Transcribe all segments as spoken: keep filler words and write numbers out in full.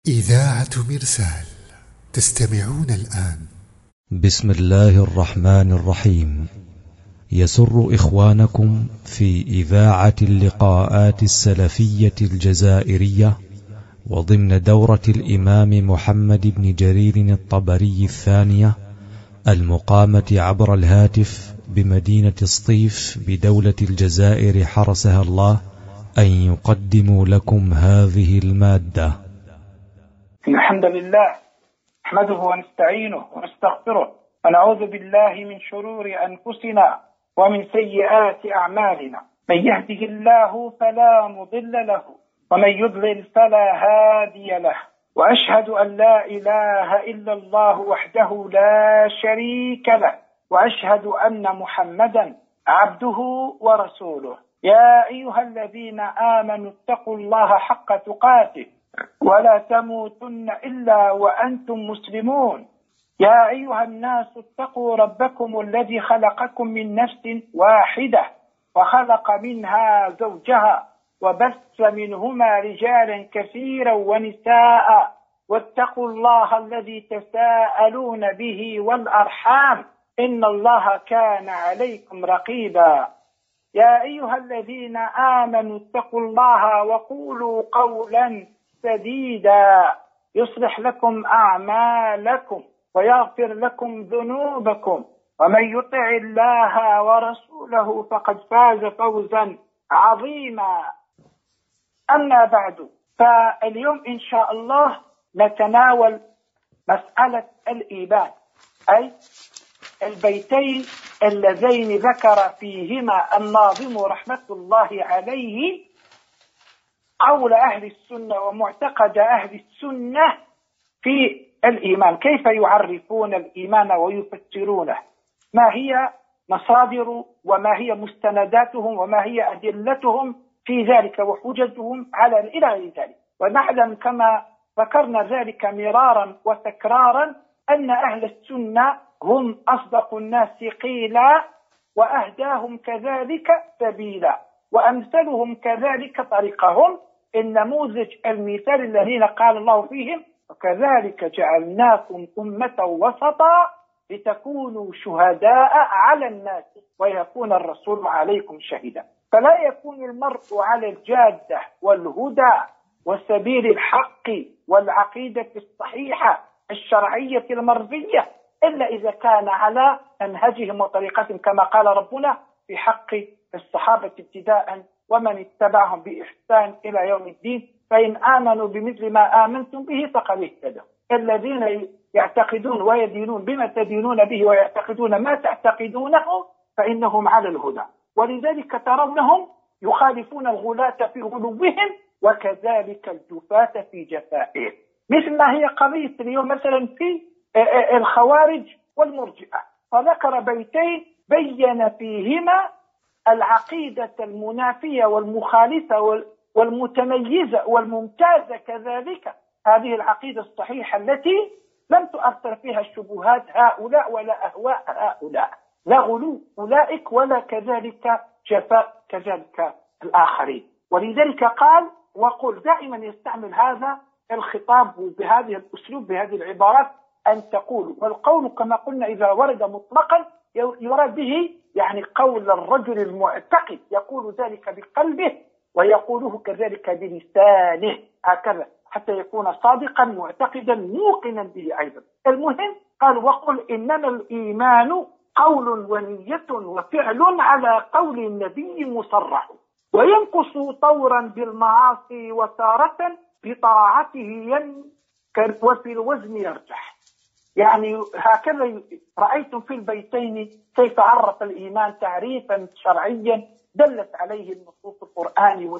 إذاعة مرسال، تستمعون الآن. بسم الله الرحمن الرحيم. يسر إخوانكم في إذاعة اللقاءات السلفية الجزائرية وضمن دورة الإمام محمد بن جرير الطبري الثانية المقامة عبر الهاتف بمدينة سطيف بدولة الجزائر حرسها الله أن يقدموا لكم هذه المادة. إن الحمد لله نحمده ونستعينه ونستغفره ونعوذ بالله من شرور أنفسنا ومن سيئات أعمالنا. من يهده الله فلا مضل له ومن يضلل فلا هادي له، وأشهد أن لا إله إلا الله وحده لا شريك له، وأشهد أن محمدا عبده ورسوله. يا أيها الذين آمنوا اتقوا الله حق تقاته ولا تموتن إلا وأنتم مسلمون. يا أيها الناس اتقوا ربكم الذي خلقكم من نفس واحدة وخلق منها زوجها وبث منهما رجالا كثيرا ونساء، واتقوا الله الذي تساءلون به والأرحام إن الله كان عليكم رقيبا. يا أيها الذين آمنوا اتقوا الله وقولوا قولا سديدا يصلح لكم أعمالكم ويغفر لكم ذنوبكم، ومن يطع الله ورسوله فقد فاز فوزا عظيما. أما بعد، فاليوم إن شاء الله نتناول مسألة الإيمان، أي البيتين اللذين ذكر فيهما الناظم رحمة الله عليه قول أهل السنة ومعتقد أهل السنة في الإيمان، كيف يعرفون الإيمان ويفسرونه، ما هي مصادر وما هي مستنداتهم وما هي أدلتهم في ذلك وحججهم على إلى غير ذلك. ونعلم كما ذكرنا ذلك مرارا وتكرارا أن أهل السنة هم أصدق الناس قيلا وأهداهم كذلك سبيلا وأمثلهم كذلك طريقهم. النموذج المثال الذين قال الله فيهم وكذلك جعلناكم أمة وسطا لتكونوا شهداء على الناس ويكون الرسول عليكم شهيدا. فلا يكون المرء على الجادة والهدى وسبيل الحق والعقيدة الصحيحة الشرعية المرضية إلا إذا كان على منهجهم وطريقتهم، كما قال ربنا في حق الصحابة ابتداء ومن اتبعهم بإحسان إلى يوم الدين، فإن آمنوا بمثل ما آمنتم به فقد اهتدوا. الذين يعتقدون ويدينون بما تدينون به ويعتقدون ما تعتقدونه فإنهم على الهدى، ولذلك ترونهم يخالفون الغلاة في غلوهم وكذلك الجفاة في جفائهم، مثل ما هي قضية اليوم مثلا في الخوارج والمرجئة. فذكر بيتين بين فيهما العقيدة المنافية والمخالفة والمتميزة والممتازة كذلك، هذه العقيدة الصحيحة التي لم تؤثر فيها الشبهات هؤلاء ولا أهواء هؤلاء، لا غلو أولئك ولا كذلك جفاء كذلك الآخرين. ولذلك قال وقل، دائما يستعمل هذا الخطاب بهذه الأسلوب بهذه العبارات أن تقول، والقول كما قلنا إذا ورد مطلقا يراد به يعني قول الرجل المعتقد، يقول ذلك بقلبه ويقوله كذلك بلسانه، هكذا حتى يكون صادقا معتقدا موقنا به أيضا. المهم قال وقل إنما الإيمان قول ونية وفعل على قول النبي مصرح، وينقص طورا بالمعاصي وتارة بطاعته ينكر وفي الوزن يرجح. يعني هكذا رأيتم في البيتين كيف عرف الإيمان تعريفا شرعيا دلت عليه النصوص القرآن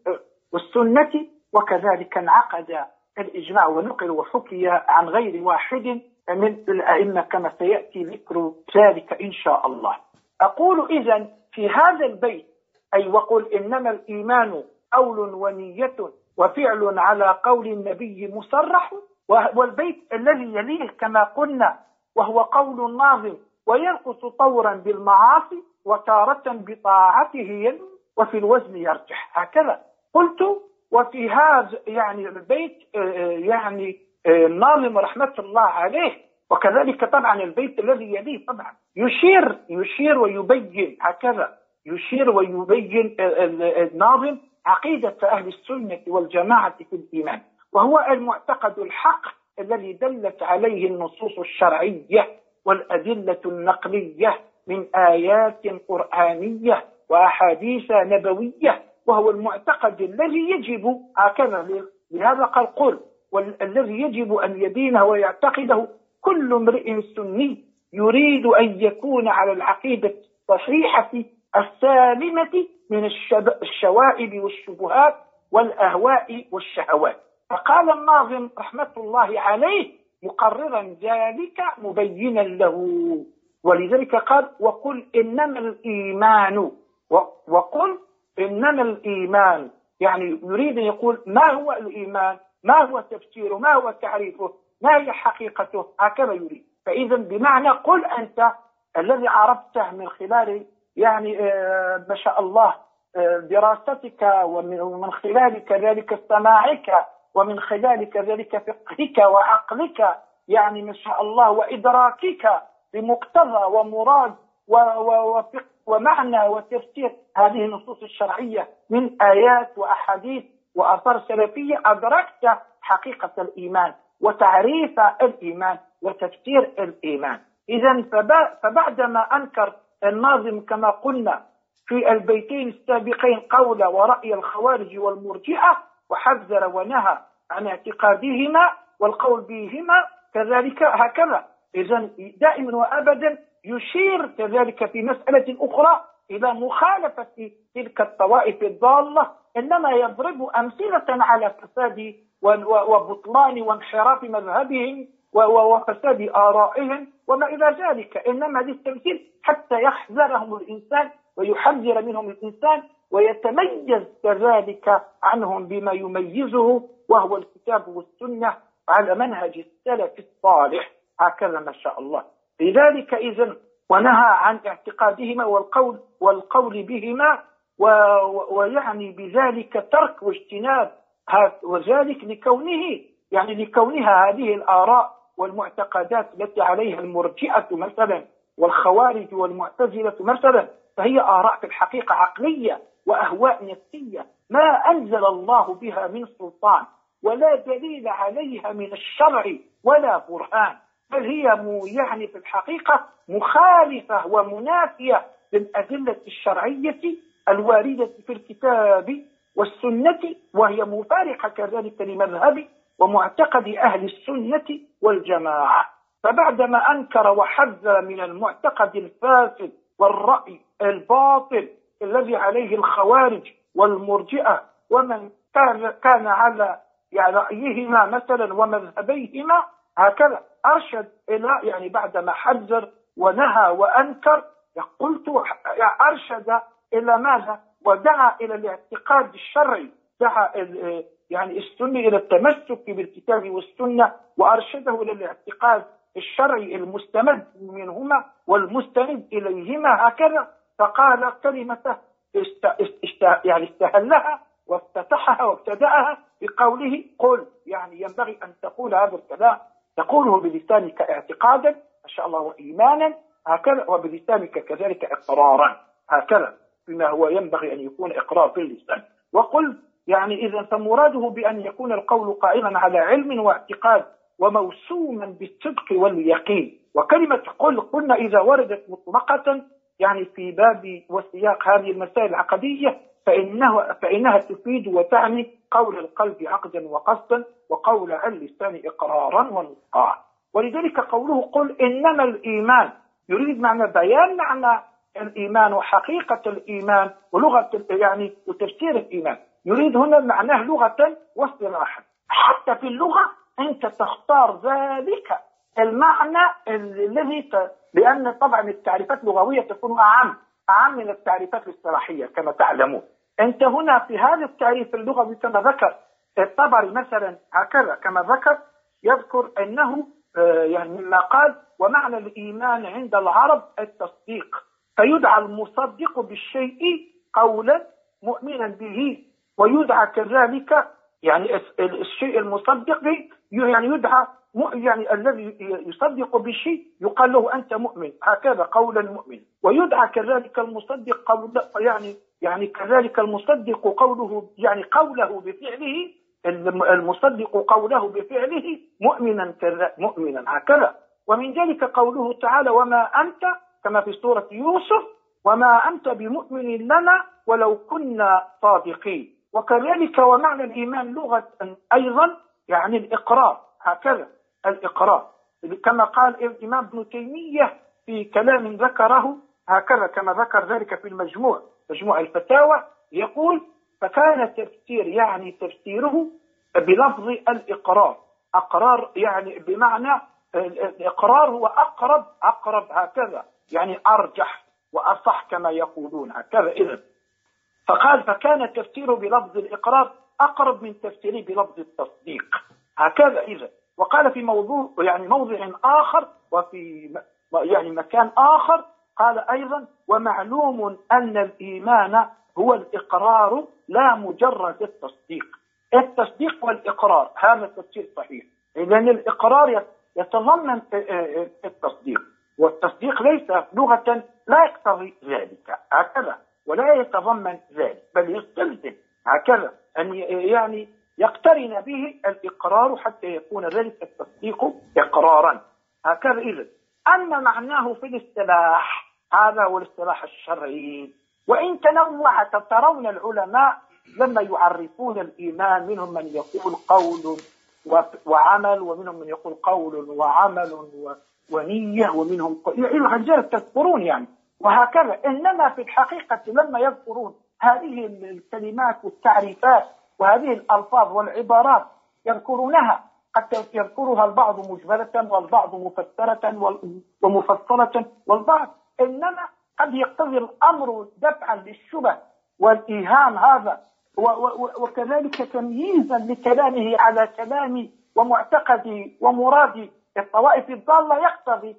والسنة، وكذلك انعقد الإجماع ونقل وحكي عن غير واحد من الأئمة كما سيأتي ذكر ذلك إن شاء الله. أقول إذن في هذا البيت أي وقل إنما الإيمان قول ونية وفعل على قول النبي مصرح، والبيت الذي يليه كما قلنا وهو قول الناظم وينقص طورا بالمعاصي وتارة بطاعته وفي الوزن يرجح، هكذا قلت وفي هذا يعني البيت يعني الناظم رحمة الله عليه، وكذلك طبعا البيت الذي يليه طبعا يشير يشير ويبين، هكذا يشير ويبين الناظم عقيدة أهل السنة والجماعة في الإيمان، وهو المعتقد الحق الذي دلت عليه النصوص الشرعية والأدلة النقلية من آيات قرآنية وأحاديث نبوية، وهو المعتقد الذي يجب هكذا لهذا قال قل، والذي يجب أن يدينه ويعتقده كل امرئ سني يريد أن يكون على العقيدة الصحيحة السالمة من الشوائب والشبهات والأهواء والشهوات. فقال الناظم رحمة الله عليه مقررا ذلك مبينا له، ولذلك قال وقل إنما الإيمان، وقل إنما الإيمان، يعني يريد أن يقول ما هو الإيمان، ما هو تفسيره، ما هو تعريفه، ما هي حقيقته، هكذا يريد. فإذا بمعنى قل أنت الذي عرفته من خلال يعني آه ما شاء الله آه دراستك، ومن خلال كذلك سماعك، ومن خلال كذلك فقهك وعقلك، يعني ما شاء الله وإدراكك بمقتضى ومراد وفقه ومعنى وتفسير هذه النصوص الشرعية من آيات وأحاديث وآثار سلفية، أدركت حقيقة الإيمان وتعريف الإيمان وتفسير الإيمان. إذن فبعدما أنكر الناظم كما قلنا في البيتين السابقين قول ورأي الخوارج والمرجئة، وحذر ونهى عن اعتقادهما والقول بهما كذلك هكذا، إذن دائما وأبدا يشير كذلك في مسألة أخرى إلى مخالفة تلك الطوائف الضالة، إنما يضرب أمثلة على فساد وبطلان وانحراف مذهبهم وفساد آرائهم وما إلى ذلك، إنما للتمثيل حتى يحذرهم الإنسان ويحذر منهم الإنسان ويتميز كذلك عنهم بما يميزه، وهو الكتاب والسنة على منهج السلف الصالح، هكذا ما شاء الله. لذلك إذن ونهى عن اعتقادهما والقول والقول بهما، ويعني بذلك ترك واجتناب، وذلك لكونه يعني لكونها هذه الآراء والمعتقدات التي عليها المرجئة مثلا والخوارج والمعتزلة مثلا، فهي آراء في الحقيقة عقلية وأهواء نفسية ما أنزل الله بها من سلطان ولا دليل عليها من الشرع ولا برهان، بل هي يعني في الحقيقة مخالفة ومنافية للأدلة الشرعية الواردة في الكتاب والسنة، وهي مفارقة كذلك لمذهب ومعتقد أهل السنة والجماعة. فبعدما أنكر وحذر من المعتقد الفاسد والرأي الباطل الذي عليه الخوارج والمرجئة ومن كان كان على يعني رأيهما مثلا ومذهبيهما، هكذا أرشد إلى يعني بعدما حذر ونهى وأنكر قلت أرشد إلى ماذا؟ ودعا إلى الاعتقاد الشرعي، دعا يعني السني إلى التمسك بالكتاب والسنة، وأرشده إلى الاعتقاد الشرعي المستمد منهما والمستند إليهما، هكذا. فقال كلمته است است يعني استهلها وافتتحها وابتدأها بقوله قل، يعني ينبغي أن تقول هذا الكلام تقوله بلسانك اعتقادا ما شاء الله وإيمانا، هكذا، وبلسانك كذلك إقرارا، هكذا بما هو ينبغي أن يكون إقرار في اللسان. وقل يعني إذا فمراده بأن يكون القول قائما على علم واعتقاد وموسوما بالصدق واليقين. وكلمة قل قلنا إذا وردت مطلقة يعني في باب وسياق هذه المسائل العقدية فإنه فإنها تفيد وتعني قول القلب عقدا وقصدا وقول اللسان إقرارا ونطقا. ولذلك قوله قل إنما الإيمان يريد معنى بيان معنى الإيمان وحقيقة الإيمان ولغة يعني وتفسير الإيمان، يريد هنا معناه لغة واصطلاحا. حتى في اللغة أنت تختار ذلك المعنى الذي ت... لأن طبعا التعريفات اللغوية تكون أعم أعم من التعريفات الاصطلاحية كما تعلمون. أنت هنا في هذا التعريف اللغوي كما ذكر الطبري مثلا هكذا كما ذكر يذكر أنه يعني مما قال ومعنى الإيمان عند العرب التصديق، فيدعى المصدق بالشيء قولا مؤمنا به ويدعى كذلك يعني الشيء المصدق يعني يدعى يعني الذي يصدق بالشيء يقال له أنت مؤمن، هكذا قول المؤمن. ويدعى كذلك المصدق قول يعني يعني كذلك المصدق قوله يعني قوله بفعله، المصدق قوله بفعله مؤمنا مؤمنا هكذا. ومن ذلك قوله تعالى وما أنت كما في سورة يوسف وما أنت بمؤمن لنا ولو كنا صادقين. وكذلك ومعنى الإيمان لغة أيضا يعني الإقرار، هكذا الإقرار كما قال الإمام ابن تيمية في كلام ذكره هكذا كما ذكر ذلك في المجموع مجموع الفتاوى، يقول فكان تفسير يعني تفسيره بلفظ الإقرار، أقرار يعني بمعنى الإقرار هو أقرب أقرب هكذا يعني أرجح وأصح كما يقولون هكذا. إذن فقال فكان تفسيره بلفظ الإقرار أقرب من تفسيره بلفظ التصديق هكذا. إذن وقال في موضوع يعني موضع آخر وفي يعني مكان آخر قال أيضا ومعلوم أن الإيمان هو الإقرار لا مجرد التصديق. التصديق والإقرار هذا التفسير صحيح، لأن الإقرار يتضمن التصديق، والتصديق ليس لغة لا يقتضي ذلك هكذا ولا يتضمن ذلك، بل يستلزم هكذا أن يعني يقترن به الإقرار حتى يكون ذلك التصديق إقرارا هكذا. إذن أما معناه في الاصطلاح هذا هو الاصطلاح الشرعي. وإن تنوع ترون العلماء لما يعرفون الإيمان منهم من يقول قول وعمل، ومنهم من يقول قول وعمل ونية، ومنهم الرجال تذكرون يعني وهكذا. إنما في الحقيقة لما يذكرون هذه الكلمات والتعريفات وهذه الألفاظ والعبارات يذكرونها، حتى يذكرها البعض مجملة والبعض مفسرة ومفصلة والبعض، إنما قد يقتضي الأمر دفعا للشبه والإيهام هذا وكذلك تمييزا لكلامه على كلام ومعتقد ومراد الطوائف الضالة، يقتضي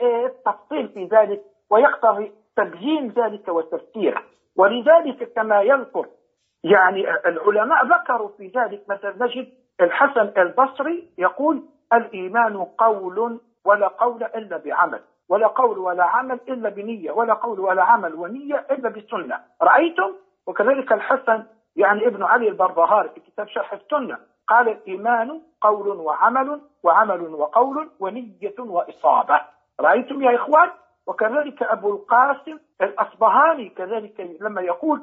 التفصيل في ذلك ويقتضي تبيين ذلك وتفسيره. ولذلك كما يذكر يعني العلماء ذكروا في ذلك مثلا نجد الحسن البصري يقول الإيمان قول ولا قول إلا بعمل، ولا قول ولا عمل إلا بنية، ولا قول ولا عمل ونية إلا بسنة. رأيتم؟ وكذلك الحسن يعني ابن علي البربهاري في كتاب شرح السنة قال الإيمان قول وعمل وعمل وقول ونية وإصابة. رأيتم يا إخوان؟ وكذلك أبو القاسم الأصبهاني كذلك لما يقول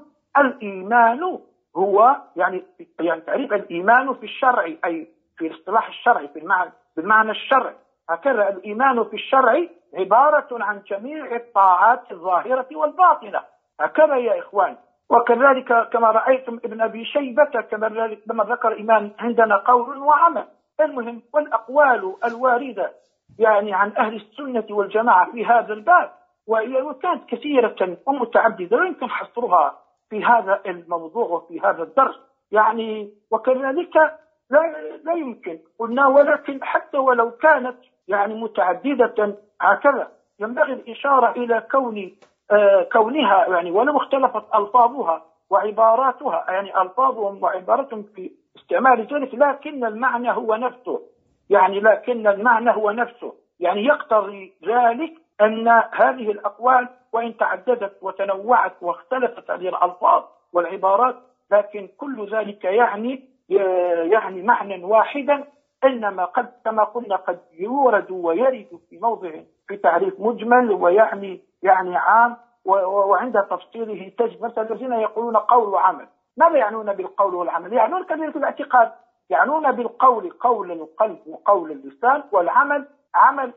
الإيمان هو يعني يعني تعريف الإيمان في الشرع أي في الاصطلاح الشرعي في المعنى بالمعنى الشرعي هكذا، الإيمان في الشرع عبارة عن جميع الطاعات الظاهرة والباطنة هكذا يا إخوان. وكذلك كما رأيتم ابن أبي شيبة كما لما ذكر إيمان عندنا قول وعمل. المهم والأقوال الواردة يعني عن أهل السنة والجماعة في هذا الباب وكانت كثيرة ومتعددة ويمكن حصرها في هذا الموضوع وفي هذا الدرس يعني. وكذلك لا, لا يمكن قلنا ولكن حتى ولو كانت يعني متعددة هكذا ينبغي الإشارة إلى كون آه كونها يعني ولو اختلفت ألفاظها وعباراتها يعني ألفاظهم وعباراتهم في استعمال ذلك لكن المعنى هو نفسه يعني لكن المعنى هو نفسه يعني يقتضي ذلك أن هذه الأقوال وإن تعددت وتنوعت واختلفت هذه الألفاظ والعبارات لكن كل ذلك يعني يعني معنى واحدا، إنما قد كما قلنا قد يورد ويرد في موضع في تعريف مجمل ويعني يعني عام وعند تفصيله تجد مثلا الذين يقولون قول وعمل. ماذا يعنون بالقول والعمل؟ يعنون كذلك الاعتقاد، يعنون بالقول قول القلب وقول اللسان، والعمل عمل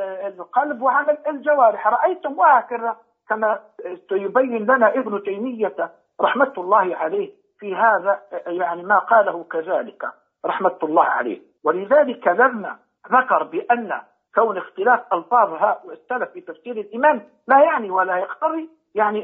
القلب وعمل الجوارح. رأيتم وهكذا كما يبين لنا ابن تيمية رحمة الله عليه في هذا يعني ما قاله كذلك رحمة الله عليه. ولذلك لما ذكر بأن كون اختلاف ألفاظ هؤلاء السلف في تفسير الإيمان لا يعني ولا يقتضي يعني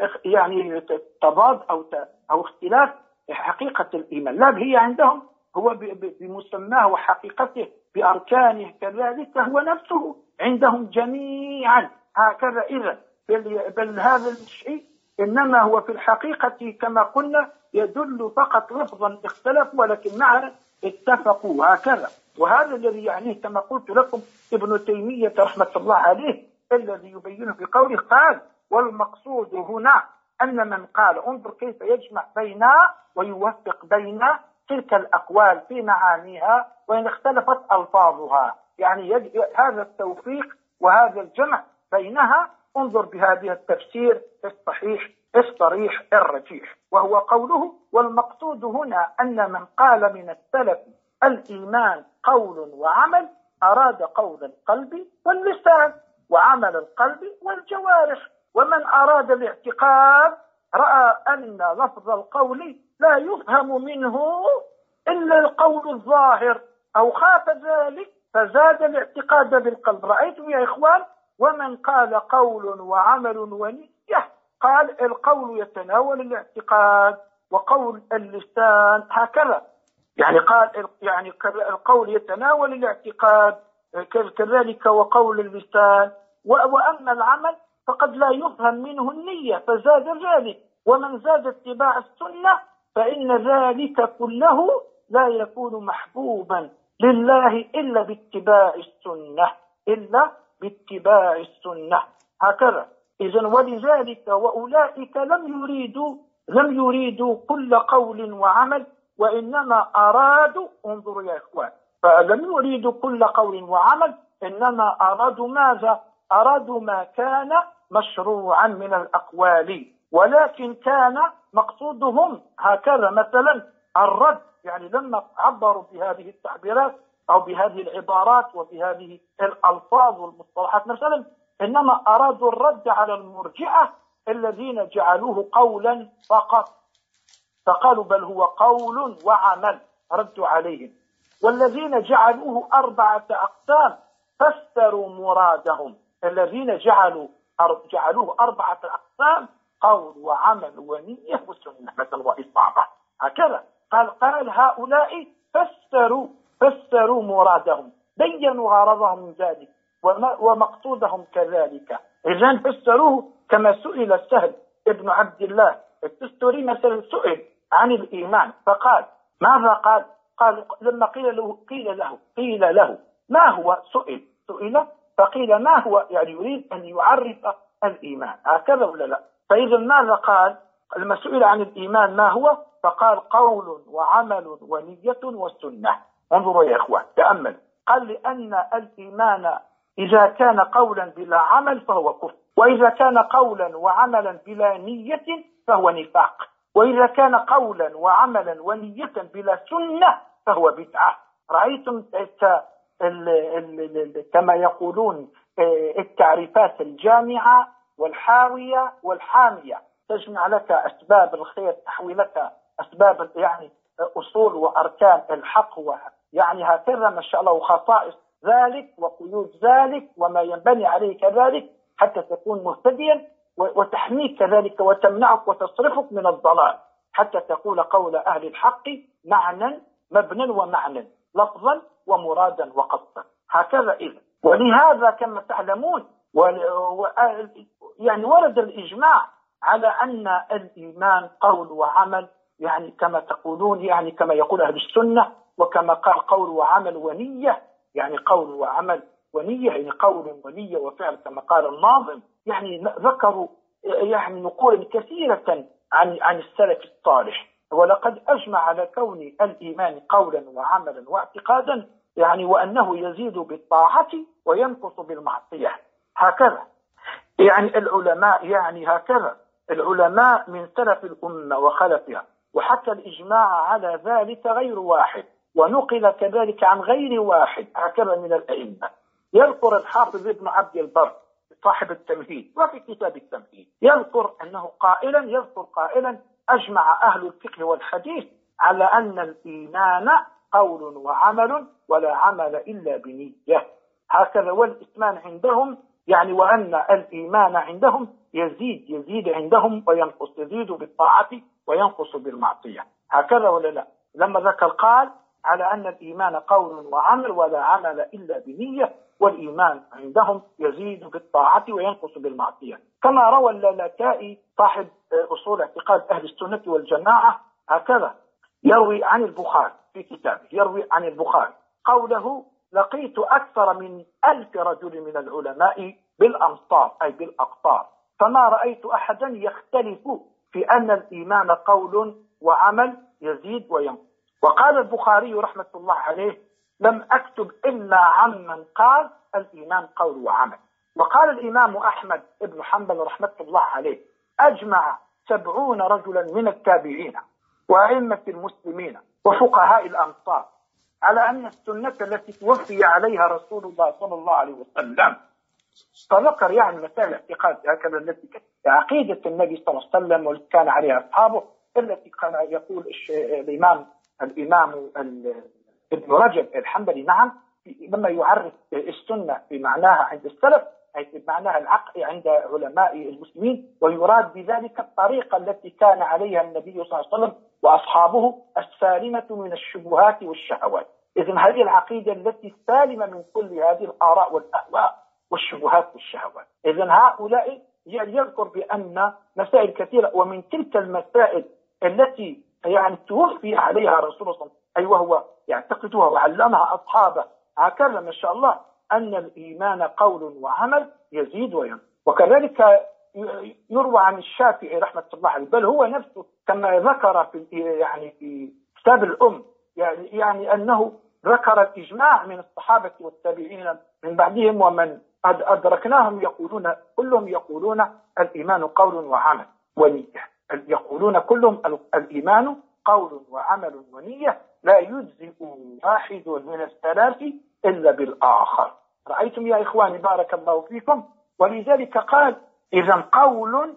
يعني تضاد أو أو اختلاف حقيقة الإيمان، لا هي عندهم هو بمسماه وحقيقته بأركانه كذلك هو نفسه عندهم جميعا هكذا. إذا بل, بل هذا الشيء إنما هو في الحقيقة كما قلنا يدل فقط لفظا اختلفوا ولكن معنى اتفقوا هكذا. وهذا الذي يعنيه كما قلت لكم ابن تيمية رحمة الله عليه الذي يبينه في قوله قال والمقصود هنا أن من قال انظر كيف يجمع بين ويوفق بين تلك الأقوال في معانيها وإن اختلفت ألفاظها، يعني هذا التوفيق وهذا الجمع بينها انظر بهذه التفسير الصحيح الصريح الرجيح، وهو قوله والمقصود هنا أن من قال من السلف الإيمان قول وعمل أراد قول القلب واللسان وعمل القلب والجوارح، ومن أراد الاعتقاد رأى أن لفظ القول لا يفهم منه إلا القول الظاهر أو خاف ذلك فزاد الاعتقاد بالقلب. رأيتم يا إخوان؟ ومن قال قول وعمل ونية قال القول يتناول الاعتقاد وقول اللسان هكذا، يعني قال يعني القول يتناول الاعتقاد كذلك وقول اللسان، وأما العمل فقد لا يفهم منه النية فزاد ذلك. ومن زاد اتباع السنة فإن ذلك كله لا يكون محبوبا لله إلا باتباع السنة إلا باتباع السنة هكذا. إذن ولذلك وأولئك لم يريدوا لم يريدوا كل قول وعمل وإنما أرادوا انظروا يا إخوان فلم يريدوا كل قول وعمل إنما أرادوا ماذا؟ أرادوا ما كان مشروعا من الأقوال ولكن كان مقصودهم هكذا مثلا الرد، يعني لما عبروا بهذه التعبيرات أو بهذه العبارات وبهذه الألفاظ والمصطلحات مثلا إنما أرادوا الرد على المرجئة الذين جعلوه قولا فقط فقالوا بل هو قول وعمل ردوا عليهم، والذين جعلوه أربعة أقسام فسروا مرادهم، الذين جعلوا جعلوه أربعة أقسام قول وعمل ونية وسنة مثلا وإصابة هكذا. قال قال هؤلاء فسروا فسروا مرادهم بينوا غرضهم من ذلك ومقصودهم كذلك. إذن فسروه كما سئل السهل ابن عبد الله التستوري مثلا سئل عن الإيمان فقال ماذا قال؟ قال لما قيل له قيل له قيل له ما هو سئل سئل فقيل ما هو، يعني يريد أن يعرف الإيمان هكذا ولا لا؟ فإذا ماذا قال لما سئل عن الإيمان ما هو؟ فقال قول وعمل ونية والسنة. انظروا يا إخوان تأمل، قال لأن الإيمان إذا كان قولا بلا عمل فهو كفر، وإذا كان قولا وعملا بلا نية فهو نفاق، وإذا كان قولا وعملا ونية بلا سنة فهو بدعة. رأيتم كما يقولون التعريفات الجامعة والحاوية والحامية، تجمع لك أسباب الخير تحوي لك أسباب يعني أصول وأركان الحق يعني هكذا ما شاء الله وخصائص ذلك وقيود ذلك وما ينبني عليه كذلك حتى تكون مهتديا وتحميك كذلك وتمنعك وتصرفك من الضلال حتى تقول قول أهل الحق معنى مبنى ومعنى لفظا ومرادا وقصدا هكذا. إذا ولهذا كما تعلمون يعني ورد الإجماع على أن الإيمان قول وعمل، يعني كما تقولون يعني كما يقول أهل السنة وكما قال قول وعمل ونية، يعني قول وعمل ونية يعني قول ونية وفعل كما قال الناظم، يعني ذكروا يعني نقول كثيرة عن عن السلف الصالح. ولقد أجمع على كون الإيمان قولا وعملا واعتقادا، يعني وأنه يزيد بالطاعة وينقص بالمعصية هكذا. يعني العلماء يعني هكذا العلماء من سلف الأمة وخلفها، وحتى الإجماع على ذلك غير واحد، ونقل كذلك عن غير واحد هكذا من الأئمة. يذكر الحافظ ابن عبد البر صاحب التمهيد وفي كتاب التمهيد يذكر أنه قائلا يذكر قائلا أجمع أهل الفقه والحديث على أن الإيمان قول وعمل ولا عمل إلا بنية هكذا. والإيمان عندهم يعني وأن الإيمان عندهم يزيد يزيد عندهم وينقص، يزيد بالطاعة وينقص بالمعصية هكذا ولا لا؟ لما ذكر قال على أن الإيمان قول وعمل ولا عمل إلا بنية، والإيمان عندهم يزيد بالطاعة وينقص بالمعصية. كما روى اللالكائي صاحب أصول اعتقاد أهل السنة والجماعة هكذا، يروي عن البخاري في كتابه، يروي عن البخاري قوله: لقيت أكثر من ألف رجل من العلماء بالأمصار أي بالأقطار، فما رأيت أحدا يختلف في أن الإيمان قول وعمل يزيد وينقص. وقال البخاري رحمة الله عليه: لم أكتب إلا عمن قال الإيمان قول وعمل. وقال الإمام أحمد بن حنبل رحمة الله عليه: أجمع سبعون رجلا من التابعين وأئمة المسلمين وفقهاء الأمصار على أن السنة التي توفي عليها رسول الله صلى الله عليه وسلم، فذكر يعني مسائل الاعتقاد هكذا التي عقيدة النبي صلى الله عليه وسلم والتي كان عليها أصحابه، التي كان يقول الإمام الإمام ابن رجب الحنبلي نعم لما يعرف السنة بمعناها عند السلف أي بمعناها العقل عند علماء المسلمين، ويراد بذلك الطريقة التي كان عليها النبي صلى الله عليه وسلم وأصحابه السالمة من الشبهات والشهوات. إذن هذه العقيدة التي سالمة من كل هذه الآراء والأهواء والشبهات والشهوات. إذن هؤلاء يذكر بأن مسائل كثيرة، ومن تلك المسائل التي يعني توفي عليها رسول الله صلى الله عليه وسلم أي وهو يعتقدها وعلمها أصحابه هكذا ما شاء الله، أن الإيمان قول وعمل يزيد وينقص. وكذلك يروى عن الشافعي رحمة الله عليه، بل هو نفسه كما ذكر في يعني في كتاب الأم يعني, يعني أنه ذكر الإجماع من الصحابة والتابعين من بعدهم ومن أدركناهم يقولون كلهم يقولون الإيمان قول وعمل ونية، يقولون كلهم الإيمان قول وعمل ونية، لا يجزئ واحد من الثلاث إلا بالآخر. رأيتم يا إخواني بارك الله فيكم؟ ولذلك قال: إذا قول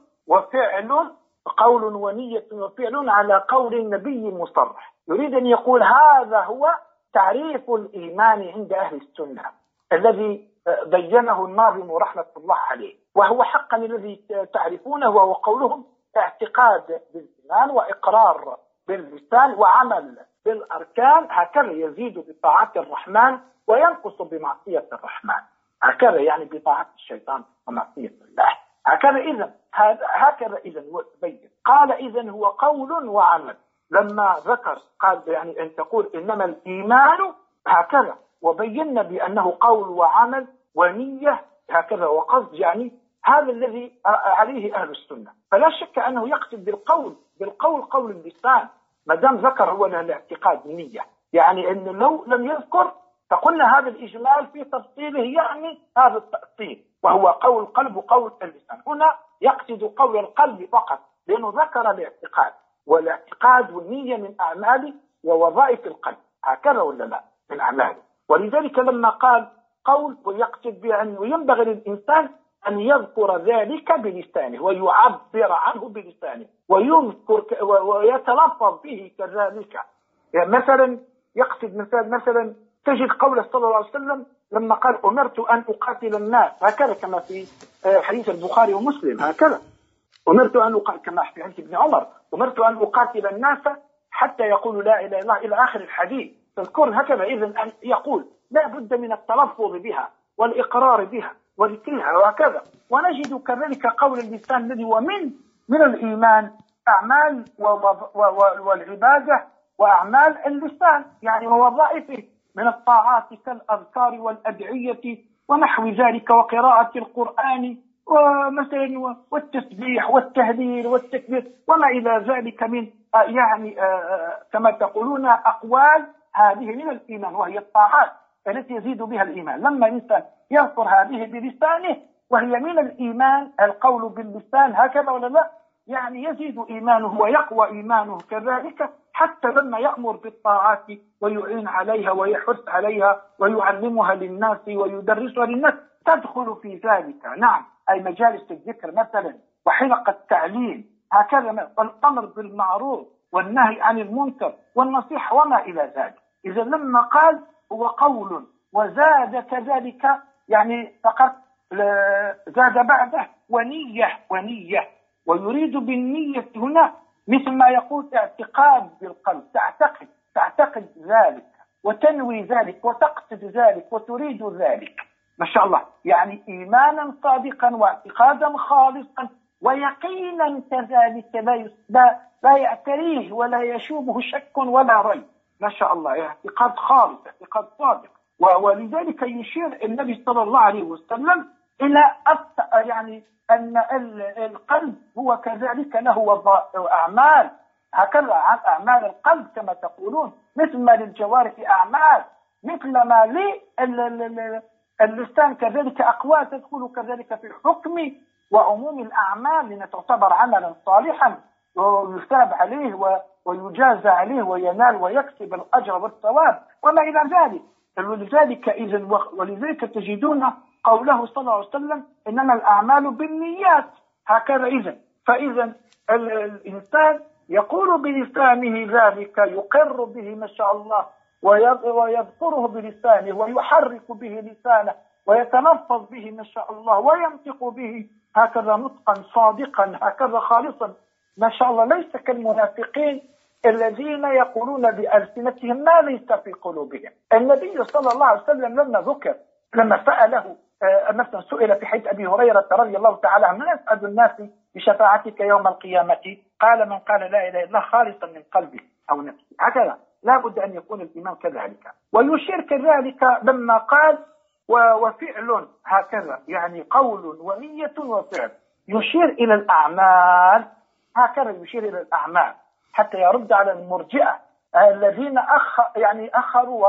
وفعل، قول ونية وفعل على قول النبي مصرح. يريد أن يقول هذا هو تعريف الإيمان عند أهل السنة الذي بينه الناظم رحمة الله عليه، وهو حقا الذي تعرفونه، وهو قولهم اعتقاد بالإيمان وإقرار باللسان وعمل بالأركان، هكذا يزيد بطاعة الرحمن وينقص بمعصية الرحمن، هكذا يعني بطاعة الشيطان ومعصية الله، هكذا. إذن هكذا إذن بين قال إذن هو قول وعمل. لما ذكر قال يعني أن تقول إنما الإيمان هكذا، وبينا بأنه قول وعمل ونية هكذا وقصد، يعني هذا الذي عليه أهل السنة. فلا شك أنه يقصد بالقول بالقول قول اللسان، ما دام ذكر هو الاعتقاد نية، يعني أن لو لم يذكر فقلنا هذا الإجمال في تفصيله يعني هذا التأصيل، وهو قول القلب وقول اللسان. هنا يقصد قول القلب فقط لأنه ذكر الاعتقاد، والاعتقاد والنية من أعمال ووظائف القلب، هكذا ولا لا من أعماله. ولذلك لما قال قول ويقصد بأنه ينبغي للإنسان أن يذكر ذلك بلسانه ويعبر عنه بلسانه ويذكر ويتلفظ به كذلك. يعني مثلا يقصد مثلا مثلا تجد قول صلى الله عليه وسلم لما قال أمرت أن أقاتل الناس، هكذا كما في حديث البخاري ومسلم، هكذا أمرت أن أقاتل، كما في حديث ابن عمر أمرت أن أقاتل الناس حتى يقولوا لا إله إلا الله إلى آخر الحديث. تذكر هكذا. إذن أن يقول لا بد من التلفظ بها والإقرار بها وذكرها وهكذا. ونجد كذلك قول اللسان الذي ومن من الإيمان أعمال والعبادة وأعمال اللسان يعني ووظائفه من الطاعات كالأذكار والأدعية ونحو ذلك وقراءة القرآن ومثلا والتسبيح والتهليل والتكبير وما إلى ذلك من يعني كما تقولون أقوال هذه من الإيمان، وهي الطاعات التي يزيد بها الإيمان. لما الإنسان يذكر هذه بلسانه وهي من الإيمان، القول باللسان هكذا ولا لا، يعني يزيد إيمانه ويقوى إيمانه كذلك، حتى لما يأمر بالطاعات ويعين عليها ويحث عليها ويعلمها للناس ويدرسها للناس تدخل في ذلك. نعم، أي مجالس الذكر مثلا وحلقة التعليم هكذا، والأمر بالمعروف والنهي عن المنكر والنصيحة وما إلى ذلك. إذا لما قال هو قول وزاد كذلك يعني فقط زاد بعده ونية ونية، ويريد بالنية هنا مثل ما يقول اعتقاد بالقلب، تعتقد تعتقد ذلك وتنوي ذلك وتقصد ذلك وتريد ذلك. ما شاء الله، يعني إيمانا صادقا واعتقادا خالصا ويقينا كذلك لا لا يعتريه ولا يشوبه شك ولا ريب. ما شاء الله، اعتقاد خالص، اعتقاد صادق. ولذلك يشير النبي صلى الله عليه وسلم إلى يعني أن القلب هو كذلك له أعمال، هكذا عن أعمال القلب كما تقولون، مثل ما للجوارح أعمال، مثل ما للسان كذلك أقوال تدخل كذلك في الحكم وعموم الأعمال، لأن تعتبر عملا صالحا ويثاب عليه ويجازى عليه وينال ويكسب الأجر والثواب وما إلى ذلك. ولذلك إذن ولذلك تجدون قوله صلى الله عليه وسلم إنما الأعمال بالنيات، هكذا. إذن فإذا الإنسان يقول بلسانه ذلك، يقر به ما شاء الله ويذكره بلسانه ويحرك به لسانه ويتلفظ به ما شاء الله وينطق به هكذا نطقا صادقا هكذا خالصا ما شاء الله، ليس كالمنافقين الذين يقولون بألسنتهم ما ليس في قلوبهم. النبي صلى الله عليه وسلم لما ذكر لما سأله مثلا سئل في حديث أبي هريرة رضي الله تعالى عنه: من أسعد الناس بشفاعتك يوم القيامة؟ قال: من قال لا إله إلا الله خالصا من قلبه أو نفسه. هكذا لا بد أن يكون الإيمان كذلك. ويشير كذلك لما قال وفعل، هكذا يعني قول ونية وفعل، يشير إلى الأعمال، هكذا يشير إلى الأعمال حتى يرد على المرجئة الذين أخ يعني أخروا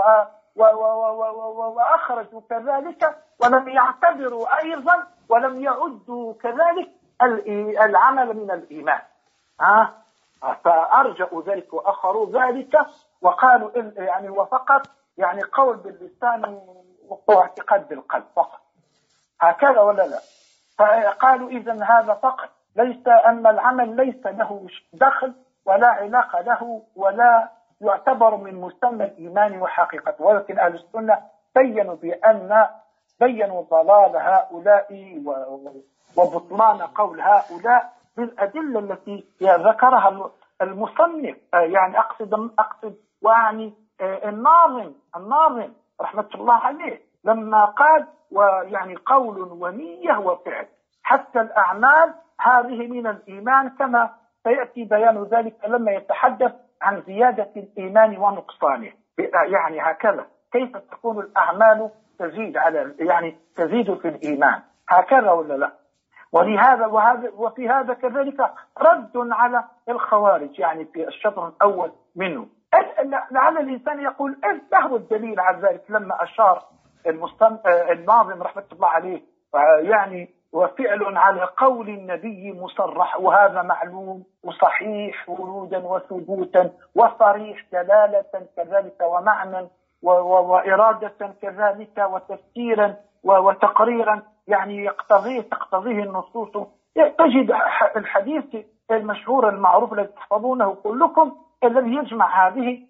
وأخرجوا كذلك ولم يعتبروا أيضا ولم يعدوا كذلك العمل من الإيمان، ها فأرجعوا ذلك وأخروا ذلك وقالوا يعني وفقط يعني قول باللسان واعتقاد بالقلب فقط، هكذا ولا لا؟ فقالوا إذن هذا فقط، ليس أن العمل ليس له دخل ولا علاقة له ولا يعتبر من مسمى الإيمان وحقيقته. ولكن أهل السنة بينوا بأن بينوا ضلال هؤلاء وبطلان قول هؤلاء بالأدلة التي ذكرها المصنف، يعني أقصد أقصد ويعني الناظم الناظم رحمة الله عليه لما قال ويعني قول ونية وفعل، حتى الأعمال هذه من الإيمان كما سيأتي بيان ذلك لما يتحدث عن زيادة الإيمان ونقصانه. يعني هكذا كيف تكون الأعمال تزيد على يعني تزيد في الإيمان، هكذا ولا لا؟ ولهذا وهذا وفي هذا كذلك رد على الخوارج يعني في الشطر الأول منه. لعل الإنسان يقول إيه هو الدليل على ذلك لما أشار الناظم رحمة الله عليه يعني وفعل على قول النبي مصرح، وهذا معلوم وصحيح ورودا وثبوتا وصريح دلالة كذلك ومعنى وإرادة كذلك وتفسيرا وتقريرا، يعني يقتضيه تقتضيه النصوص. تجد الحديث المشهور المعروف الذي تحفظونه كلكم الذي يجمع هذه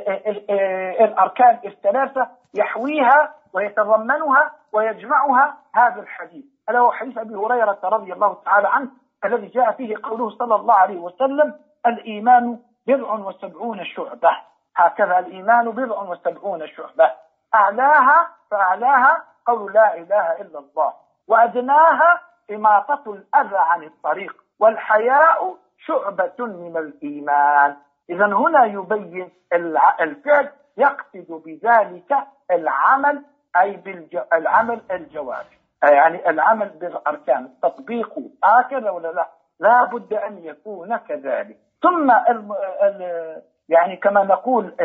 الأركان الثلاثة، يحويها ويتضمنها ويجمعها هذا الحديث، ألا هو حديث أبي هريرة رضي الله تعالى عنه الذي جاء فيه قوله صلى الله عليه وسلم: الإيمان بضع وسبعون شعبة، هكذا الإيمان بضع وسبعون شعبة، أعلاها فأعلاها قول لا إله إلا الله، وأدناها إماطة الأذى عن الطريق، والحياء شعبة من الإيمان. إذن هنا يبين الفعل يقصد بذلك العمل، أي بالعمل الجوارح، يعني العمل بالأركان، التطبيق، هكذا ولا لا؟ لا بد أن يكون كذلك. ثم ال ال يعني كما نقول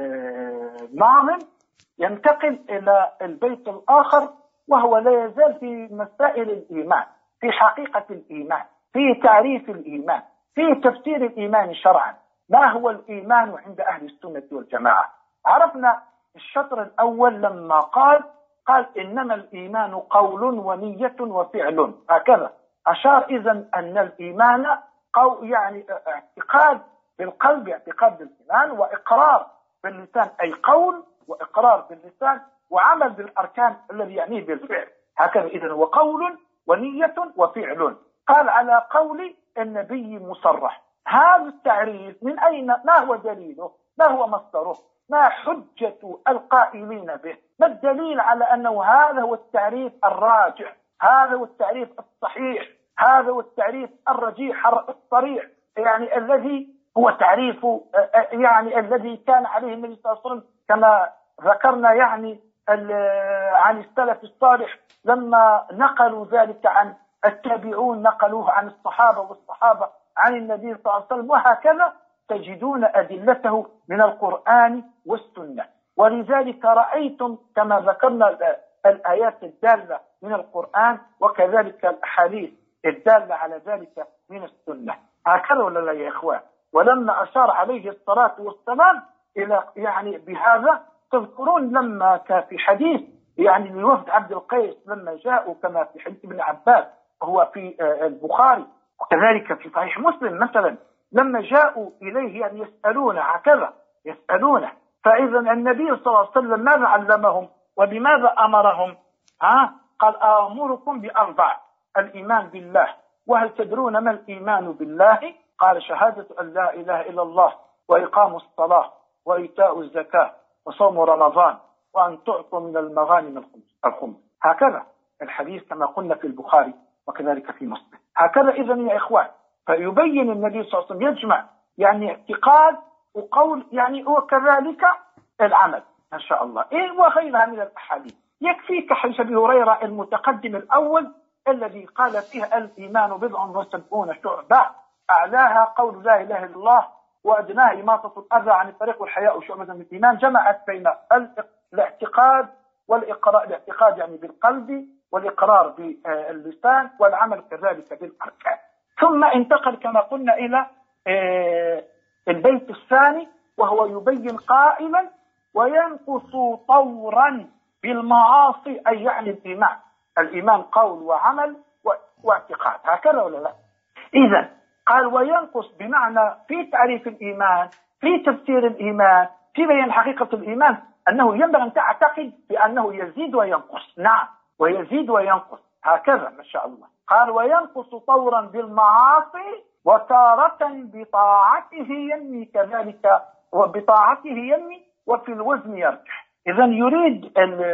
الناظم ينتقل إلى البيت الآخر، وهو لا يزال في مسائل الإيمان، في حقيقة الإيمان، في تعريف الإيمان، في تفسير الإيمان شرعا. ما هو الإيمان عند أهل السنة والجماعة؟ عرفنا الشطر الأول لما قال قال إنما الإيمان قول ونية وفعل، هكذا أشار إذن أن الإيمان قو يعني اعتقاد بالقلب، اعتقاد بالإيمان، وإقرار باللسان، أي قول وإقرار باللسان، وعمل بالأركان الذي يعنيه بالفعل، هكذا. إذن هو قول ونية وفعل. قال على قول النبي مصرح. هذا التعريف من أين؟ ما هو دليله؟ ما هو مصدره؟ ما حجة القائلين به؟ ما الدليل على أنه هذا هو التعريف الراجح، هذا هو التعريف الصحيح، هذا هو التعريف الرجيح الصريح، يعني الذي هو تعريف يعني الذي كان عليه النبي صلى الله عليه وسلم كما ذكرنا يعني عن السلف الصالح لما نقلوا ذلك عن التابعون، نقلوه عن الصحابة والصحابة عن النبي صلى الله عليه وسلم، وهكذا تجدون أدلته من القرآن والسنة. ولذلك رأيتم كما ذكرنا الآيات الدالة من القرآن وكذلك الأحاديث الدالة على ذلك من السنة. هكذا ولا لا يا إخوان؟ ولما أشار عليه الصلاة والسلام إلى يعني بهذا، تذكرون لما كان في حديث يعني لوفد عبد القيس لما جاءوا كما في حديث ابن عباس وهو في البخاري وكذلك في صحيح مسلم مثلا، لما جاءوا إليه يعني يسألونه هكذا يسألونه، فإذا النبي صلى الله عليه وسلم ماذا علمهم وبماذا أمرهم؟ ها؟ قال آمركم بأربع: الإيمان بالله. وهل تدرون ما الإيمان بالله؟ قال شهادة أن لا إله إلا الله وإقام الصلاة وإيتاء الزكاة وصوم رمضان وأن تعطوا من المغانم الخمس. هكذا الحديث كما قلنا في البخاري وكذلك في مسلم. هكذا إذن يا إخوان، فيبين النبي صلى الله عليه وسلم يجمع يعني اعتقاد وقول يعني وكذلك العمل ما شاء الله إيه وغيرها من الأحاديث. يكفيك حديث أبي هريرة المتقدم الأول الذي قال فيها الإيمان بضع وسبعون شعبة، أعلاها قول لا إله إلا الله وأدناها إماطة الأذى عن الطريق والحياء شعبة من الإيمان. جمعت بين الاعتقاد والإقرار، الاعتقاد يعني بالقلب والإقرار باللسان والعمل كذلك بالأركان. ثم انتقل كما قلنا إلى البيت الثاني وهو يبين قائلا وينقص طورا بالمعاصي، أي يعني الإيمان. الإيمان قول وعمل واعتقاد، هكذا ولا لا؟ إذن قال وينقص بمعنى في تعريف الإيمان، في تفسير الإيمان، في بيان حقيقة الإيمان، أنه ينبغي أن تعتقد بأنه يزيد وينقص. نعم، ويزيد وينقص، هكذا ما شاء الله. قال وينقص طورا بالمعاصي وتارة بطاعته ينمي، كذلك وبطاعته ينمي وفي الوزن يرجح. إذن يريد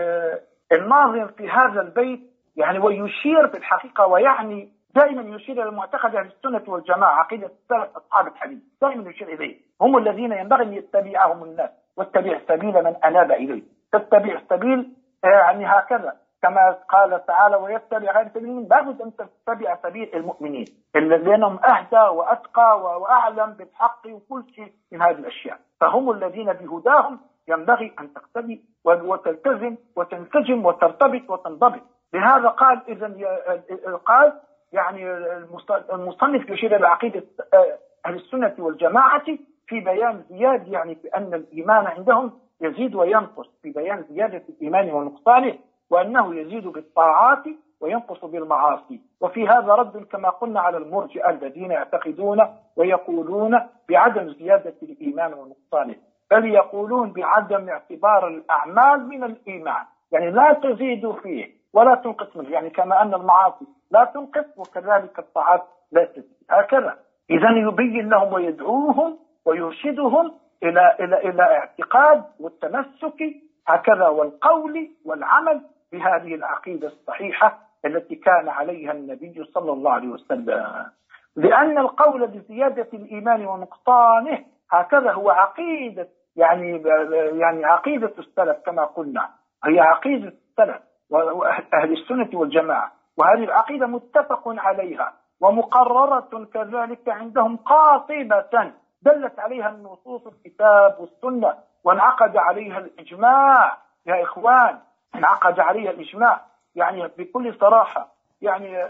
الناظم في هذا البيت يعني ويشير في الحقيقة، ويعني دائما يشير إلى المعتقد أهل السنة والجماعة، عقيدة السلف أصحاب الحديث، دائما يشير إليه. هم الذين ينبغي أن يتبعهم الناس، واتبع سبيل من أناب إليه. تتبع السبيل يعني هكذا كما قال تعالى ويتبع غير سبيل المؤمنين، لابد أن تتبع سبيل المؤمنين لأنهم أهدى وأتقى وأعلم بالحق وكل شيء من هذه الأشياء. فهم الذين بهداهم ينبغي أن تقتدي وتلتزم وتنسجم وترتبط وتنضبط. لهذا قال إذن قال يعني المصنف يشير إلى عقيدة أهل السنة والجماعة في بيان زياد يعني في أن الإيمان عندهم يزيد وينقص، في بيان زيادة الإيمان ونقصانه، وأنه يزيد بالطاعات وينقص بالمعاصي. وفي هذا رد كما قلنا على المرجئة الذين يعتقدون ويقولون بعدم زيادة الإيمان ونقصانه، بل يقولون بعدم اعتبار الأعمال من الإيمان، يعني لا تزيد فيه ولا تنقص منه، يعني كما أن المعاصي لا تنقص وكذلك الطاعات لا تزيد. هكذا إذن يبين لهم ويدعوهم ويرشدهم إلى إلى إلى اعتقاد والتمسك هكذا والقول والعمل بهذه العقيدة الصحيحة التي كان عليها النبي صلى الله عليه وسلم. لأن القول بزيادة الإيمان ونقصانه هكذا هو عقيدة يعني يعني عقيدة السلف كما قلنا، هي عقيدة السلف وأهل السنة والجماعة، وهذه العقيدة متفق عليها ومقررة كذلك عندهم قاطبة دلت عليها النصوص الكتاب والسنة، وانعقد عليها الإجماع يا إخوان، انعقد عليها الإجماع يعني بكل صراحة، يعني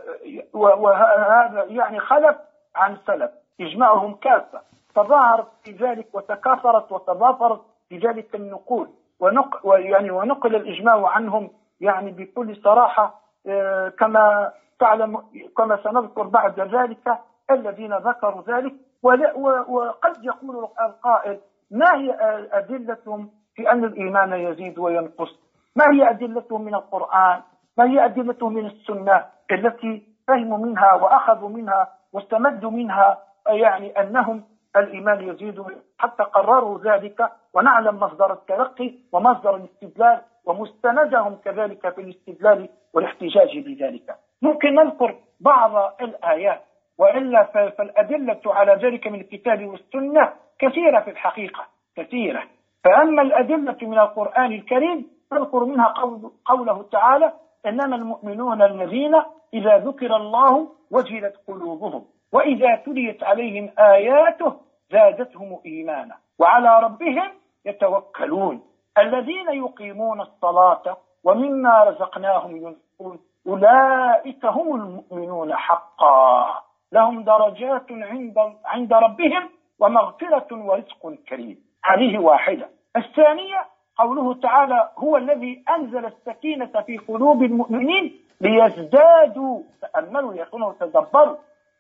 وهذا يعني خلف عن سلف إجماعهم كافة، تظاهرت في ذلك وتكاثرت وتضافرت في ذلك النقول، ونق يعني ونقل الإجماع عنهم يعني بكل صراحة كما تعلم كما سنذكر بعد ذلك الذين ذكروا ذلك. وقد يقول القائل ما هي أدلتهم في أن الإيمان يزيد وينقص؟ ما هي أدلتهم من القرآن؟ ما هي أدلتهم من السنة التي فهموا منها وأخذوا منها واستمدوا منها يعني أنهم الإيمان يزيد حتى قرروا ذلك، ونعلم مصدر التلقي ومصدر الاستدلال ومستندهم كذلك في الاستدلال والاحتجاج بذلك. ممكن نذكر بعض الآيات، وإلا فالأدلة على ذلك من الكتاب والسنة كثيرة في الحقيقة كثيرة. فأما الأدلة من القرآن الكريم نذكر منها قول قوله تعالى: إنما المؤمنون الذين إذا ذكر الله وجلت قلوبهم وإذا تليت عليهم آياته زادتهم إيمانا وعلى ربهم يتوكلون الذين يقيمون الصلاة ومما رزقناهم ينفقون أولئك هم المؤمنون حقا لهم درجات عند عند ربهم ومغفرة ورزق كريم. هذه واحدة. الثانية قوله تعالى: هو الذي أنزل السكينة في قلوب المؤمنين ليزدادوا، تأملوا يا أخوان وتدبروا،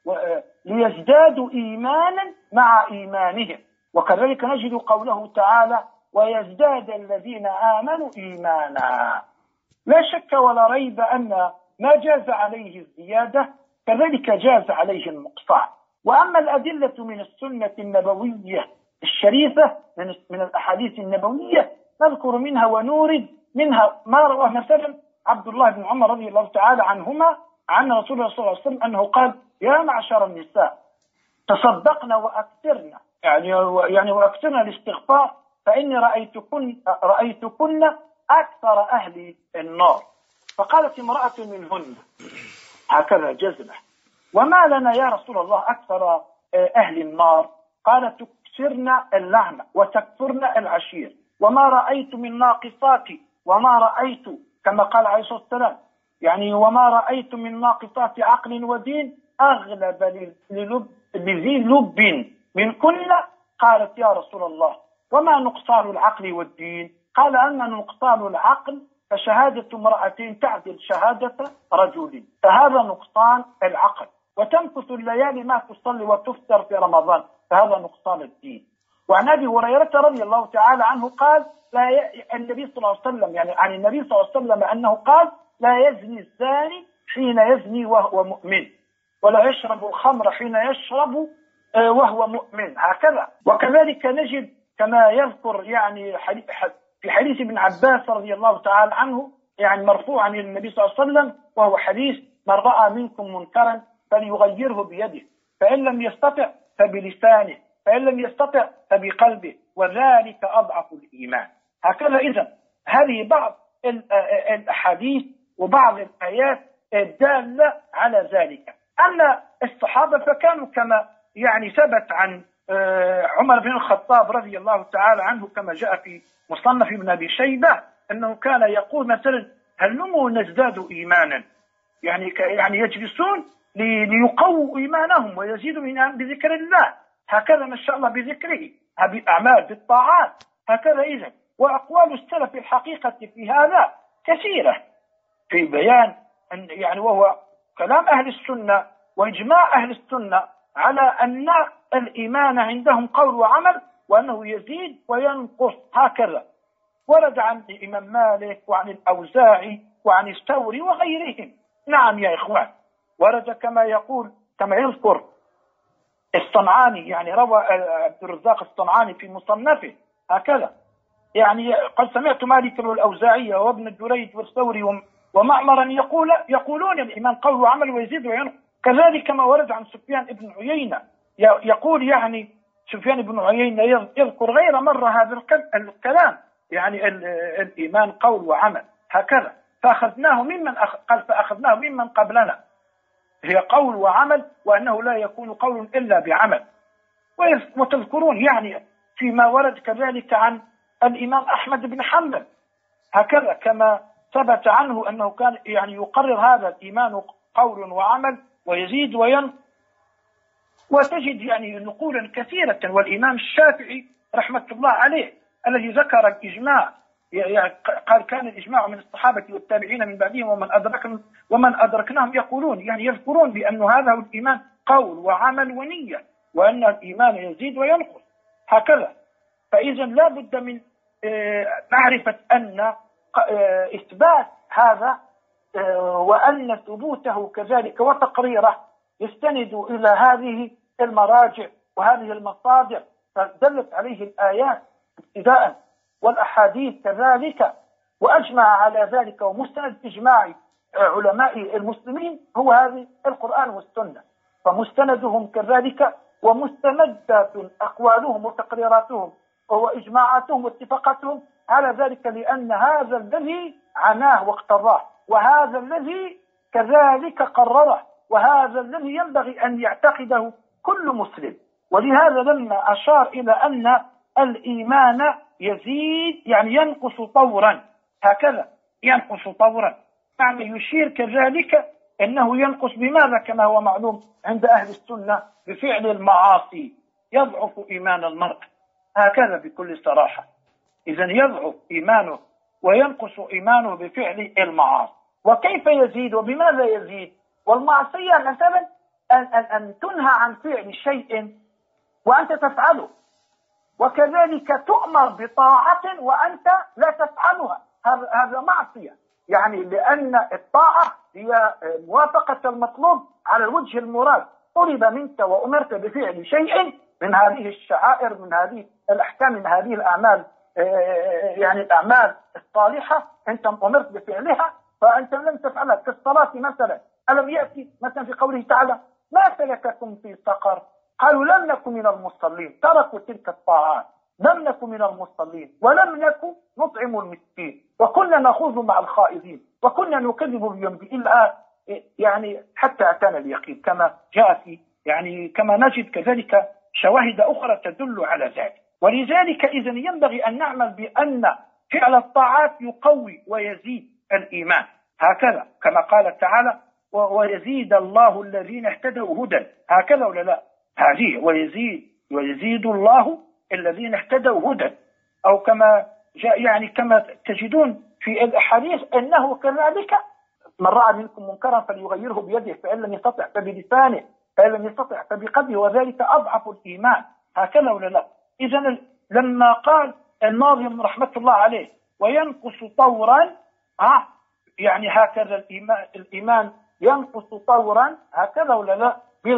ليزدادوا إيمانا مع إيمانهم. وكذلك نجد قوله تعالى: ويزداد الذين آمنوا إيمانا. لا شك ولا ريب أن ما جاز عليه الزيادة كذلك جاز عليه النقصان. وأما الأدلة من السنة النبوية الشريفة من الأحاديث النبوية نذكر منها ونورد منها ما رواه مثلا عبد الله بن عمر رضي الله تعالى عنهما عن رسول الله صلى الله عليه وسلم أنه قال: يا معشر النساء تصدقنا وأكثرنا، يعني يعني وأكثرنا الاستغفار فإني رأيتكن رأيتكن أكثر أهل النار. فقالت امرأة منهن هكذا جزمة: وما لنا يا رسول الله أكثر أهل النار؟ قالت: تكثرن اللعنة وتكفرن العشير وما رأيت من ناقصات وما رأيت، كما قال عليه الصلاة والسلام، يعني وما رأيت من ناقصات عقل ودين أغلب لذي لب من كل. قالت: يا رسول الله وما نقصان العقل والدين؟ قال: أما نقصان العقل فشهادة امرأة تعدل شهادة رجل، فهذا نقصان العقل، وتمكث الليالي ما تصلي وتفطر في رمضان، فهذا نقصان الدين. وعن أبي هريرة رضي الله تعالى عنه قال: لا ي... النبي صلى الله عليه وسلم يعني عن النبي صلى الله عليه وسلم أنه قال: لا يزني الزاني حين يزني وهو مؤمن، ولا يشرب الخمر حين يشرب وهو مؤمن، هكذا. وكذلك نجد كما يذكر يعني في حديث ابن عباس رضي الله تعالى عنه يعني مرفوعا إلى النبي صلى الله عليه وسلم، وهو حديث: من رأى منكم منكرا فليغيره بيده، فإن لم يستطع فبلسانه، فإن لم يستطع فبقلبه، وذلك أضعف الإيمان. هكذا. إذن هذه بعض الأحاديث وبعض الآيات الدالة على ذلك. أما الصحابة فكانوا كما يعني ثبت عن عمر بن الخطاب رضي الله تعالى عنه كما جاء في مصنف ابن أبي شيبة أنه كان يقول مثلا: هلموا نزداد إيمانا، يعني يعني يجلسون ليقووا إيمانهم ويزيدوا من بذكر الله، هكذا ما شاء الله بذكره بالأعمال بالطاعات، هكذا. إذن وأقوال السلف الحقيقة في هذا كثيرة في بيان أن يعني وهو كلام أهل السنة وإجماع أهل السنة على أن الإيمان عندهم قول وعمل، وأنه يزيد وينقص، هكذا. ورد عن الإمام مالك وعن الأوزاعي وعن الثوري وغيرهم. نعم يا إخوان، ورد كما يقول كما يذكر الصنعاني، يعني روى عبد الرزاق الصنعاني في مصنفه هكذا، يعني قد سمعت مالك والأوزاعي وابن جريج والثوري ومعمرا يقول يقولون الإيمان قول وعمل ويزيد وينقص. كذلك كما ورد عن سفيان بن عيينة يقول، يعني سفيان بن عيينة يذكر غير مرة هذا الكلام، يعني الإيمان قول وعمل، هكذا. فأخذناه ممن قال فأخذناه ممن قبلنا، هي قول وعمل، وأنه لا يكون قول إلا بعمل. وتذكرون يعني فيما ورد كذلك عن الإمام أحمد بن حنبل هكذا كما ثبت عنه أنه كان يعني يقرر هذا الإيمان قول وعمل ويزيد وينقص. وتجد يعني نقولا كثيرة. والإمام الشافعي رحمة الله عليه الذي ذكر الإجماع، يعني قال: كان الإجماع من الصحابة والتابعين من بعدهم ومن أدركنا ومن أدركناهم يقولون، يعني يذكرون بأن هذا الإيمان قول وعمل ونية، وأن الإيمان يزيد وينقص، هكذا. فإذا لا بد من معرفة أن إثبات هذا وأن ثبوته كذلك وتقريره يستند إلى هذه المراجع وهذه المصادر دلت عليه الآيات ابتداء والأحاديث كذلك، وأجمع على ذلك، ومستند إجماع علماء المسلمين هو هذه القرآن والسنة، فمستندهم كذلك ومستندات أقوالهم وتقريراتهم وإجماعاتهم واتفاقاتهم على ذلك، لأن هذا الذي عناه واقتضاه، وهذا الذي كذلك قرره، وهذا الذي ينبغي أن يعتقده كل مسلم. ولهذا لما أشار إلى أن الإيمان يزيد يعني ينقص طورا، هكذا ينقص طورا، يعني يشير كذلك أنه ينقص بماذا؟ كما هو معلوم عند أهل السنة بفعل المعاصي يضعف إيمان المرء، هكذا بكل صراحة. إذن يضعف إيمانه وينقص إيمانه بفعل المعاصي. وكيف يزيد وبماذا يزيد؟ والمعصية مثلا أن, أن, أن تنهى عن فعل شيء وأنت تفعله، وكذلك تؤمر بطاعة وأنت لا تفعلها، هذا معصية، يعني لأن الطاعة هي موافقة المطلوب على الوجه المراد، طلب منك وأمرت بفعل شيء من هذه الشعائر، من هذه الأحكام، من هذه الأعمال، يعني الأعمال الصالحة أنت أمرت بفعلها فأنت لم تفعلها، كالصلاة مثلا. ألم يأتي مثلا في قوله تعالى ما سلككم في سقر؟ قالوا لم نكن من المصلين، تركوا تلك الطاعات، لم نكن من المصلين ولم نكن نطعم المسكين وكنا نخوض مع الخائضين وكنا نكذب بيوم الدين، يعني حتى أتانا اليقين، كما جاء في يعني كما نجد كذلك شواهد أخرى تدل على ذلك. ولذلك إذن ينبغي أن نعمل بأن فعل الطاعات يقوي ويزيد الإيمان، هكذا كما قال تعالى ويزيد الله الذين اهتدوا هدى، هكذا ولا لا؟ هذه ويزيد ويزيد الله الذين اهتدوا هدى، أو كما جاء يعني كما تجدون في الأحاديث أنه كذلك من رأى منكم منكرا فليغيره بيده، فإن لم يستطع فبلسانه، فإن لم يستطع فبقلبه، وذلك أضعف الإيمان، هكذا ولا لا؟ إذن لما قال الناظم رحمة الله عليه وينقص طورا، ها يعني هكذا الإيمان, الإيمان ينقص طورا، هكذا ولا لا؟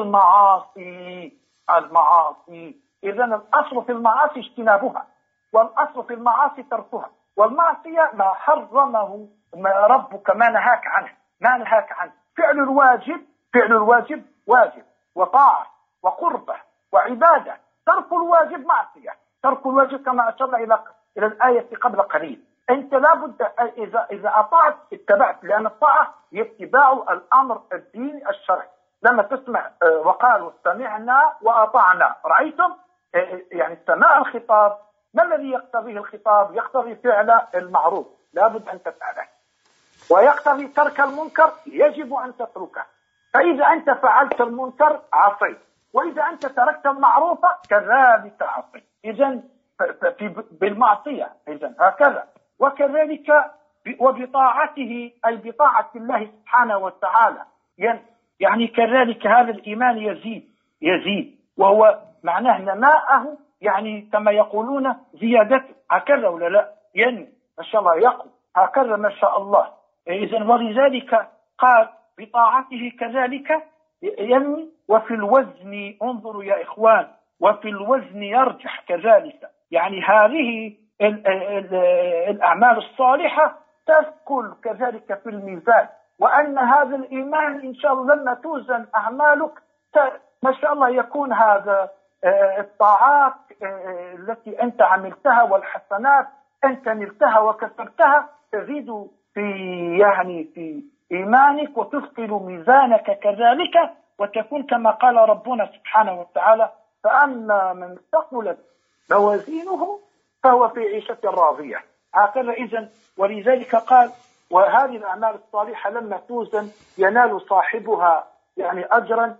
بالمعاصي، المعاصي. إذن الأصل في المعاصي اجتنابها، والأصل في المعاصي تركها، والمعصية ما حرمه ربك ما نهاك عنه، ما نهاك عنه. فعل الواجب، فعل الواجب واجب وطاعة وقربة وعبادة، ترك الواجب معصية، ترك الواجب كما أشرنا إلى إلى الآية قبل قليل. أنت لابد إذا إذا أطعت اتبعت، لأن الطاعة هي اتباع الأمر الديني الشرعي. لما تسمع وقالوا سمعنا وأطعنا، رأيتم يعني سماع الخطاب، ما الذي يقتضيه الخطاب؟ يقتضي فعل المعروف، لابد أن تفعله، ويقتضي ترك المنكر، يجب أن تتركه. فإذا أنت فعلت المنكر عصيت، وإذا أنت تركت المعروف كذلك عصيت. إذن بالمعصية، إذن هكذا. وكذلك وبطاعته، أي بطاعة الله سبحانه وتعالى، يعني كذلك هذا الإيمان يزيد يزيد وهو معناه نماءه، يعني كما يقولون زيادته، هكذا ولا لا؟ ينمي ما شاء الله، يقوم هكذا ما شاء الله. إذن ولذلك قال بطاعته كذلك ينمي. وفي الوزن، انظروا يا إخوان، وفي الوزن يرجح كذلك، يعني هذه ال ال الأعمال الصالحة تثقل كذلك في الميزان، وأن هذا الإيمان إن شاء الله لما توزن أعمالك ما شاء الله يكون هذا الطاعات التي أنت عملتها والحسنات أنت نلتها وكسرتها تزيد في يعني في إيمانك وتثقل ميزانك كذلك، وتكون كما قال ربنا سبحانه وتعالى فأما من ثقلت موازينه فهو في عيشة راضية، هكذا. إذن ولذلك قال وهذه الأعمال الصالحة لما توزن ينال صاحبها يعني أجرا،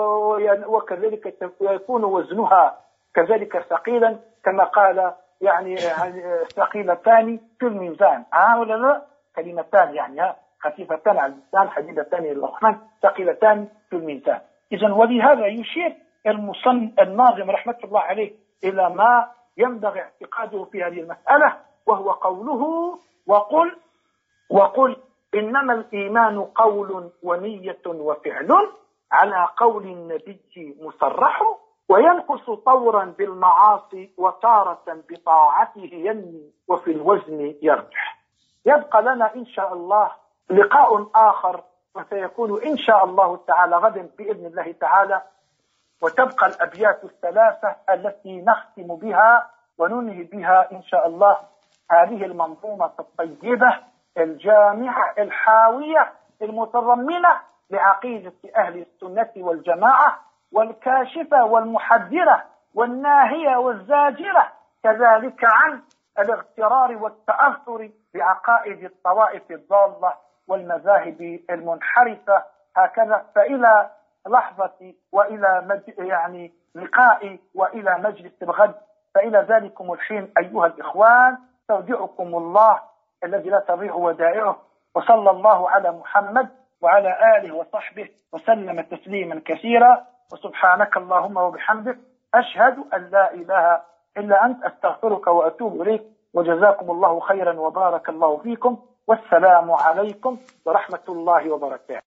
وكذلك يكون وزنها كذلك ثقيلا، كما قال يعني ثقيلتان في الميزان، ها ولا لا؟ كلمتان يعني خفيفتان على اللسان حديدتان إلى الرحمن، ثقيلتان في الميزان. إذن ولهذا يشير المصنف الناظم رحمة الله عليه إلى ما ينبغي اعتقاده في هذه المسألة، وهو قوله وقل وقل إنما الإيمان قول ونية وفعل على قول النبي مصرح وينقص طورا بالمعاصي وتارة بطاعته ينمي وفي الوزن يرجح. يبقى لنا إن شاء الله لقاء آخر وسيكون إن شاء الله تعالى غدا بإذن الله تعالى، وتبقى الأبيات الثلاثة التي نختم بها وننهي بها إن شاء الله هذه المنظومة الطيبة الجامعة الحاوية المتضمنة لعقيدة أهل السنة والجماعة، والكاشفة والمحذرة والناهية والزاجرة كذلك عن الاغترار والتأثر بعقائد الطوائف الضالة والمذاهب المنحرفة. هكذا فإلى لحظة وإلى مج... يعني لقاء وإلى مجلس الغد، فإلى ذلكم الحين أيها الإخوان استودعكم الله الذي لا تضيع ودائعه، وصلى الله على محمد وعلى آله وصحبه وسلم تسليما كثيرا، وسبحانك اللهم وبحمدك أشهد أن لا إله إلا أنت أستغفرك وأتوب إليك، وجزاكم الله خيرا وبارك الله فيكم، والسلام عليكم ورحمة الله وبركاته.